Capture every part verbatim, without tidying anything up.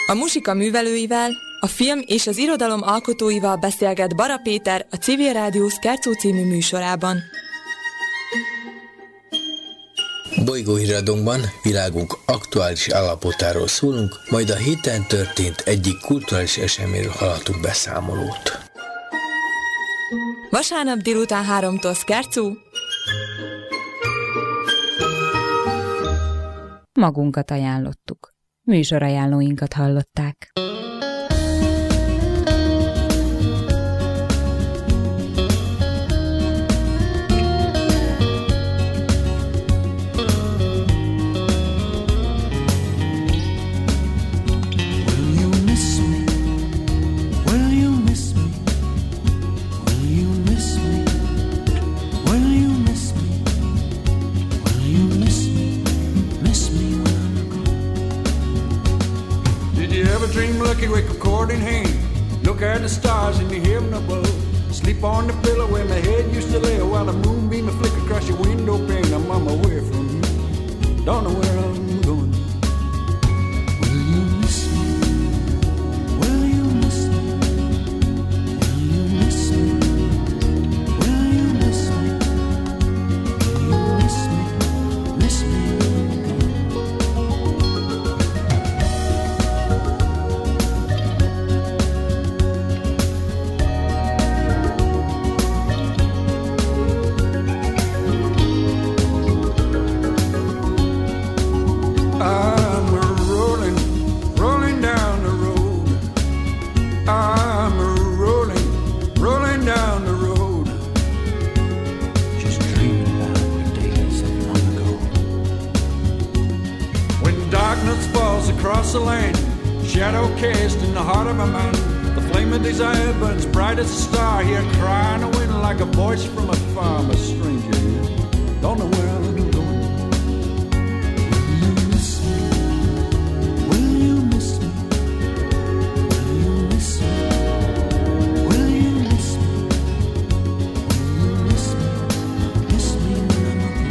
A Musika művelőivel, a film és az irodalom alkotóival beszélget Bara Péter a Civil Rádió Scherzo című műsorában. Bolygóhíradónkban világunk aktuális állapotáról szólunk, majd a héten történt egyik kulturális eseményről hallhatunk beszámolót. Vasárnap délután háromtól Scherzo. Magunkat ajánlottuk. Műsorajánlóinkat hallották. Dream lucky with a chord in hand. Look at the stars in the heaven above. Sleep on the pillow where my head used to lay, while the moonbeam will flicker across your window pane. I'm on my way from you. Don't know where I'm going. Will you miss me? Will you miss me? Will you miss me? Will you miss me? Will you miss me? Miss me? Across the land, shadow cast in the heart of a man. The flame of desire burns bright as a star. Here crying a wind like a voice from afar. I'm a stranger here, don't know where I'm going. Will you miss me? Will you miss me? Will you miss me? Will you miss me? Will you miss me? Miss me when I'm gone.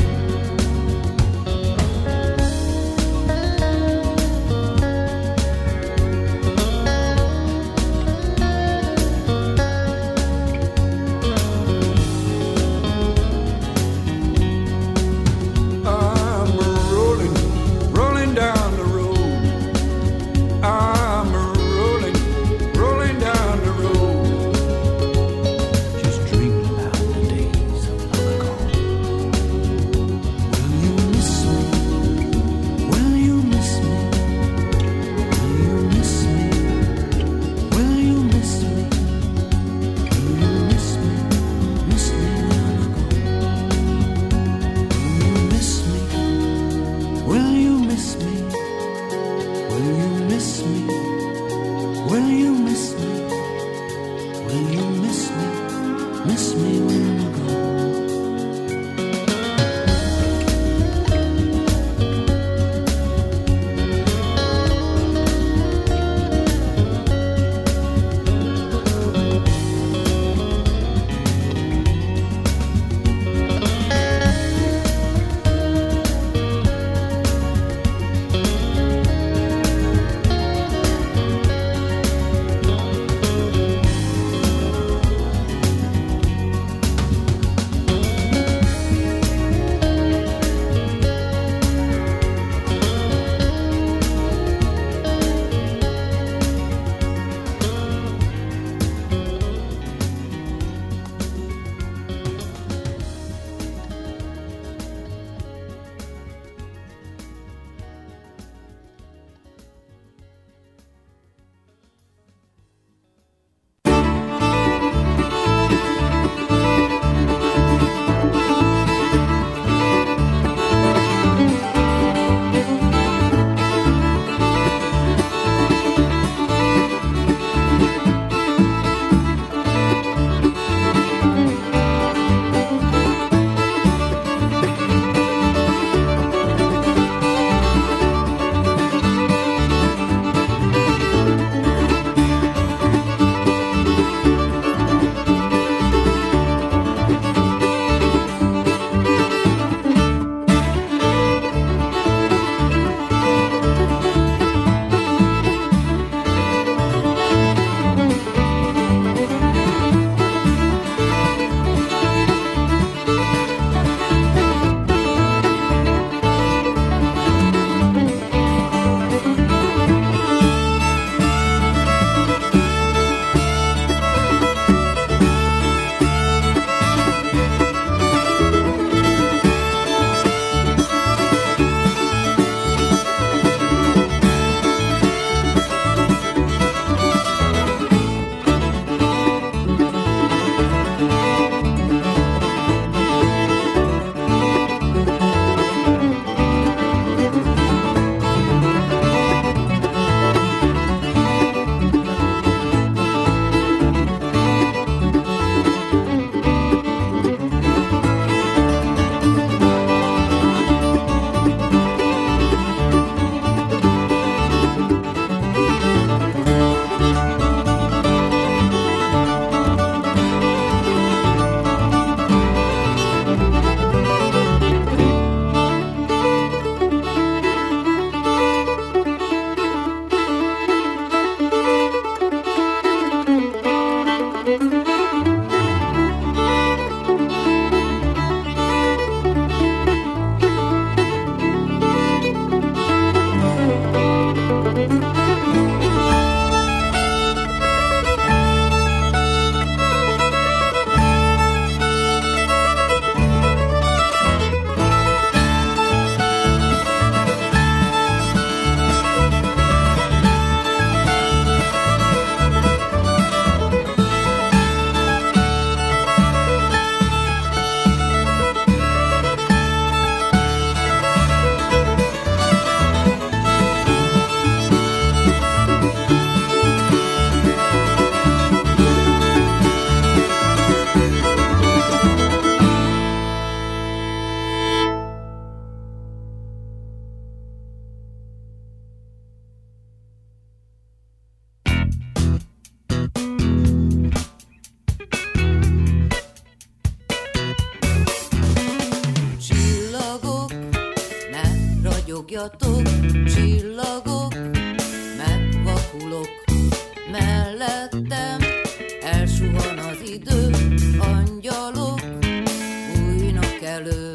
Halljatok, csillagok, megvakulok mellettem, elsuhan az idő, angyalok bújnak elő.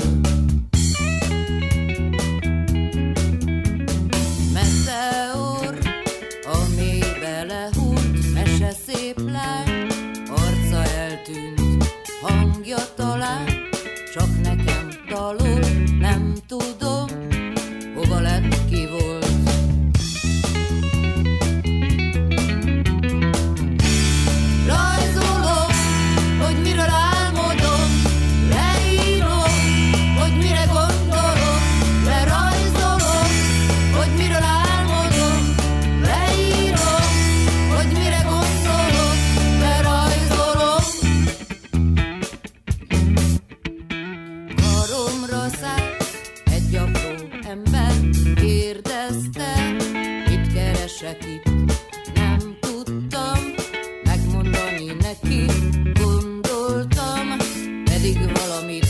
Meteor, a mélybe lehúlt, mese szép lány, arca eltűnt, hangja talán, csak nekem dalol, nem tudom, hova lett, ki volt. Rajzolom, hogy miről álmodom, leírom, hogy mire gondolok, lerajzolom, hogy miről álmodom, leírom, hogy mire gondolok, lerajzolom. Karomra szállt egy apró ember, kérdezte, mit keresek itt. Nem tudtam megmondani neki, gondoltam, pedig valamit.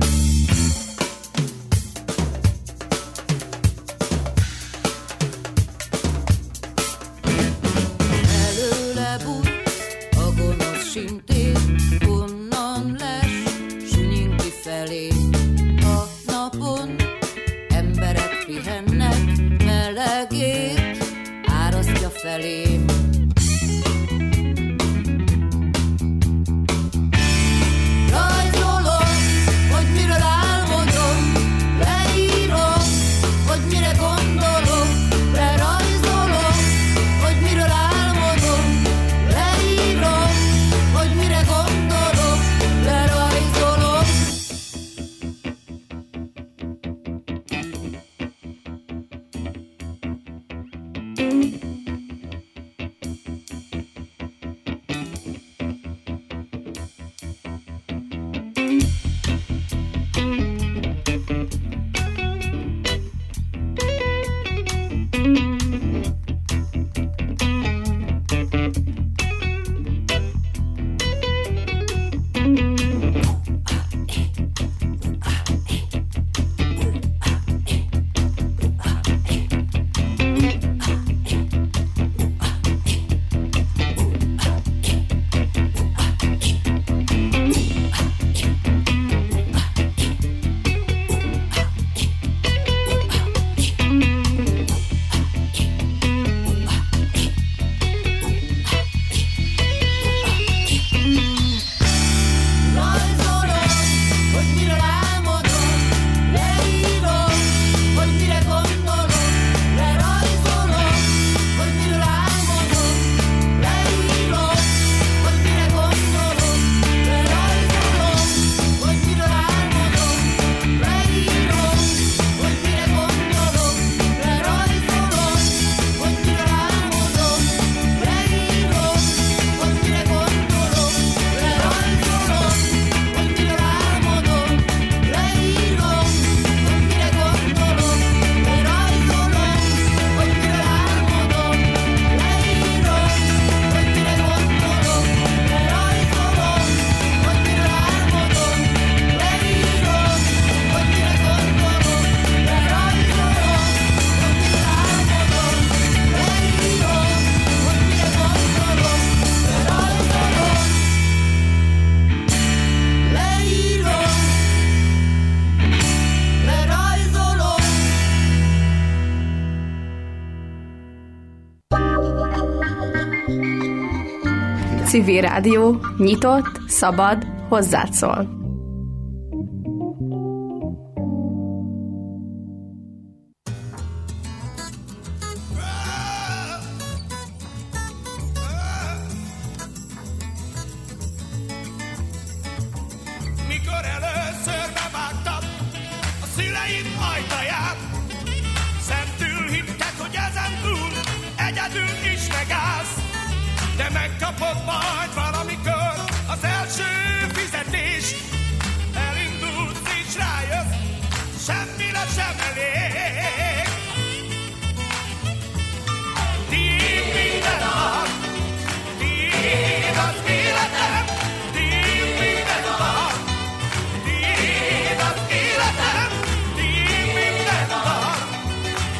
Előle bújt a gonosz sintér, onnan les, sunyin kifelé. A napon emberek pihennek, melegét árasztja felém. Rajzolom, hogy miről álmodom, leírom, hogy mire gondolok, lerajzolom, hogy miről álmodom, leírom, hogy mire gondolok, lerajzolom. Civil Rádió, nyitott, szabad, hozzád szól. Mikor először bevágtad a szüleid ajtaját, szentül hitted, hogy ezen túl egyedül is megállsz, de megkapod majd valamikor az első fizetést. Elindulsz és rájössz, semmire sem elég. Tiéd minden nap, tiéd az életem, tiéd minden nap, tiéd az életem, tiéd minden nap,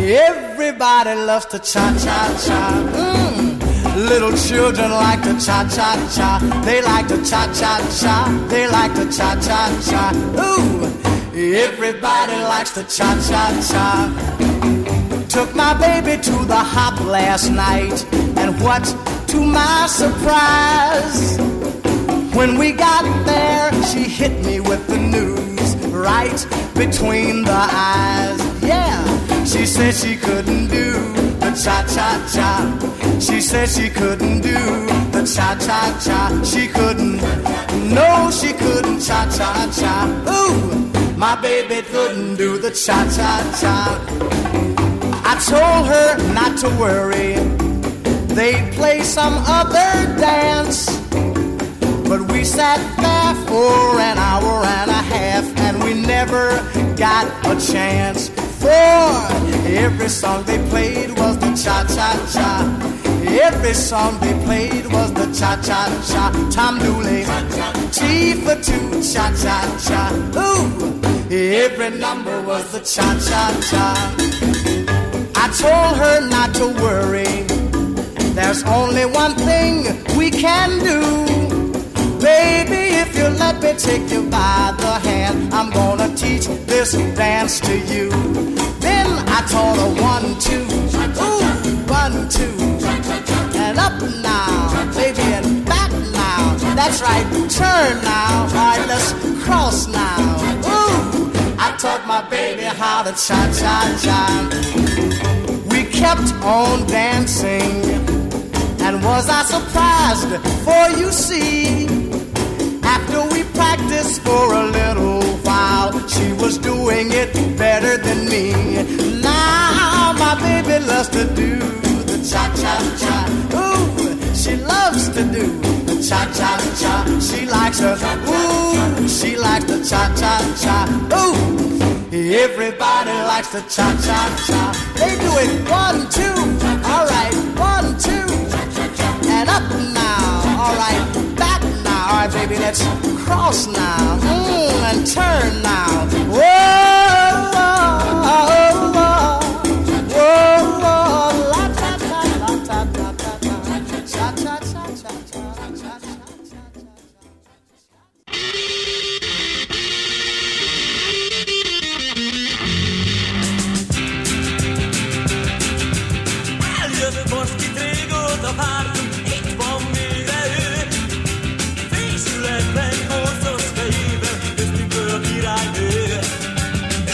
Everybody loves to cha-cha-cha. Mm. Little children like to cha-cha-cha. They like to cha-cha-cha. They like to cha-cha-cha. Ooh, everybody likes to cha-cha-cha. Took my baby to the hop last night, and what to my surprise, when we got there, she hit me with the news right between the eyes. Yeah, she said she couldn't do the cha-cha-cha. She said she couldn't do the cha-cha-cha. She couldn't, no, she couldn't cha-cha-cha. Ooh, my baby couldn't do the cha-cha-cha. I told her not to worry, they'd play some other dance. But we sat there for an hour and a half, and we never got a chance. For every song they played was the cha-cha-cha. Every song they played was the cha-cha-cha. Tom Dooley, T for two, cha-cha-cha. Ooh, every number was the cha-cha-cha. I told her not to worry, there's only one thing we can do. Baby, if you let me take you by the hand, I'm gonna teach this dance to you. Then I taught her one, two, ooh, one, two, and up now, baby, and back now. That's right, turn now, all right, let's cross now. Ooh, I taught my baby how to cha-cha-cha. We kept on dancing, and was I surprised, for you see, after we practiced for a little while, she was doing it better than me. Now my baby loves to do the cha-cha-cha. Ooh, she loves to do the cha-cha-cha. She likes her, ooh, she likes the cha-cha-cha. Ooh, everybody likes the cha-cha-cha. They do it one, two, all right, one, two, and up now, all right, back now, all right, baby, let's cross now, mm, and turn now. Whoa, whoa, whoa, whoa, whoa, la ta ta la ta ta ta ta, cha cha cha cha cha cha cha. Jövök most itt régóta vártunk, itt van végre ő. Fésületben, hosszos fejében, köztük a királynő.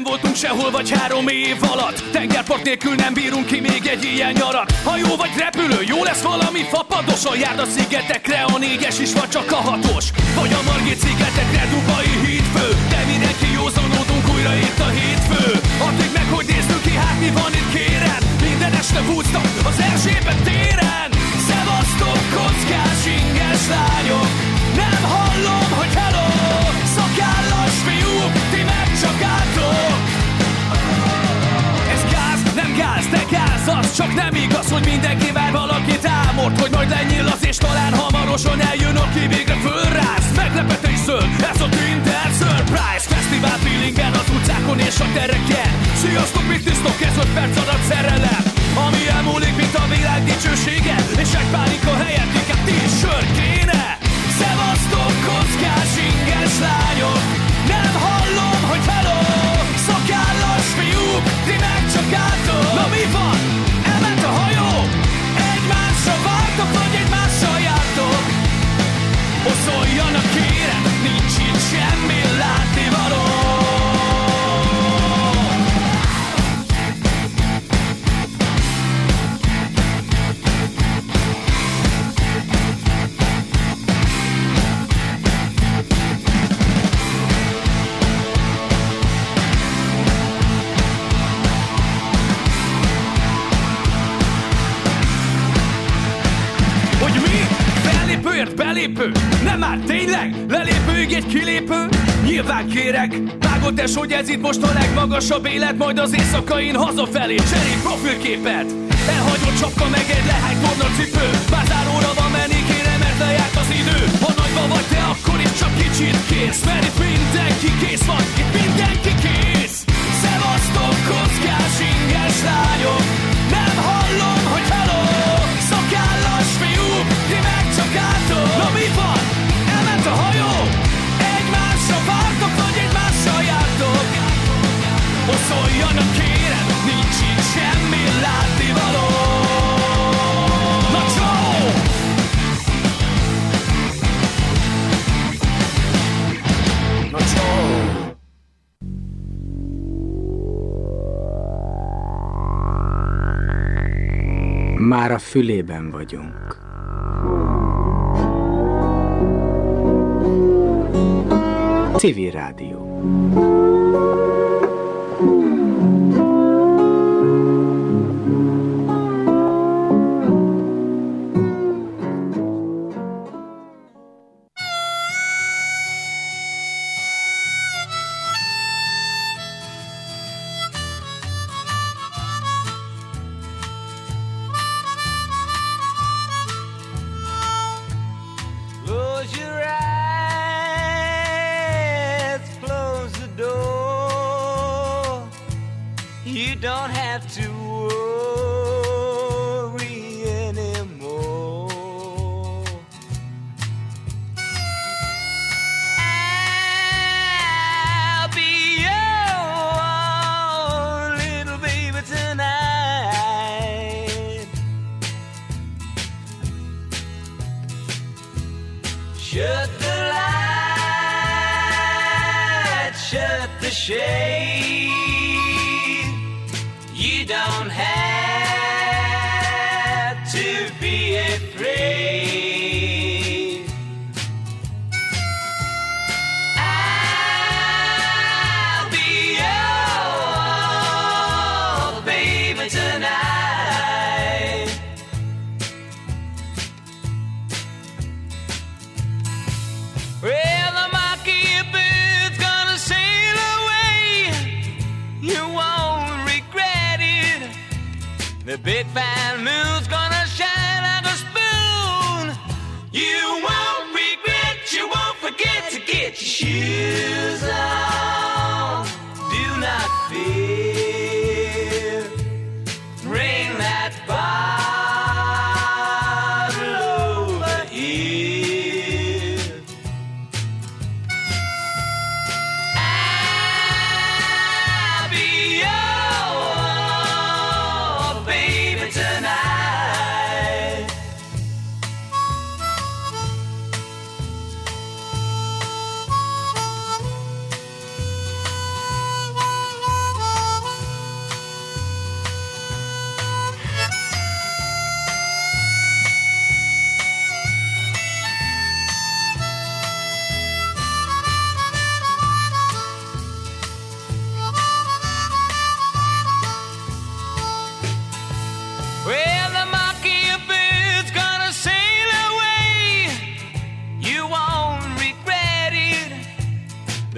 nem voltunk sehol vagy három év alatt. Tengerpart nélkül nem bírunk ki még egy ilyen nyarat. Hajó vagy repülő, jó lesz valami fapadoson. Járd a szigetekre, a négyes is vagy csak a hatos. Vagy a Margit szigetekre, Dubai hídfő. De mindenki józanodunk, újra itt a hétfő. Addig meg, hogy nézzük ki, hát mi van itt kérem. Minden este Woodstock az Erzsébet téren. Szevasztok, kockás, inges lányok. Nem hallom, hogy hello. Szakállas fiúk, ti meg csak álltok. Ez gáz, nem gáz, de gáz. Az csak nem igaz, hogy mindenki vár valakit álmod. Hogy majd lenyílasz és talán hamarosan eljön, aki végre fölrász. Meglepetés zöld, ez a Tinder Surprise Fesztivál feelingen az utcákon és a tereken. Sziasztok, mit tisztok, ez öt perc adat szerelem. Ami elmúlik, mint a világ dicsősége. És egy pánika helyett inkább tíz sör kéne. Szevasztok, kockás, inges lányok. Nem hallom, hogy hello. Szakállas fiúk, ti meg csak álltok. Na mi van? Elment a hajó. Egymásra vártok, vagy egymással jártok. Oszoljanak kérem, nincs itt semmi látnivaló. Belépőért belépő, nem már tényleg, lelépőig egy kilépő. Nyilván kérek, vágod es, hogy ez itt most a legmagasabb élet. Majd az éjszakain hazafelé cserél profilképet. Elhagyott csapka meg egy lehány tornacipő. Már záróra van menni kéne, mert lejárt az idő. Ha nagyban vagy te, akkor is csak kicsit kész. Mert itt mindenki kész van, itt mindenki kész. Szevasztok, kockás, inges lányok. Nem hallom, hogy hello. Szakállas fiúk, ti meg csak álltok. Na mi van? Elment a hajó. Egymásra vártok, vagy egymással jártok. Oszoljanak kérem, nincs itt semmi látnivaló. Na csó! Na csó! Már a fülében vagyunk. Civil Rádió.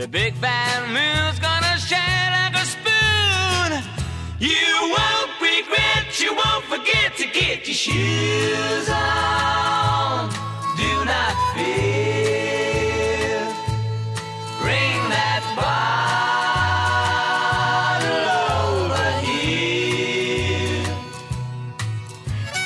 The big bad moon's gonna shine like a spoon. You won't regret, you won't forget to get your shoes on.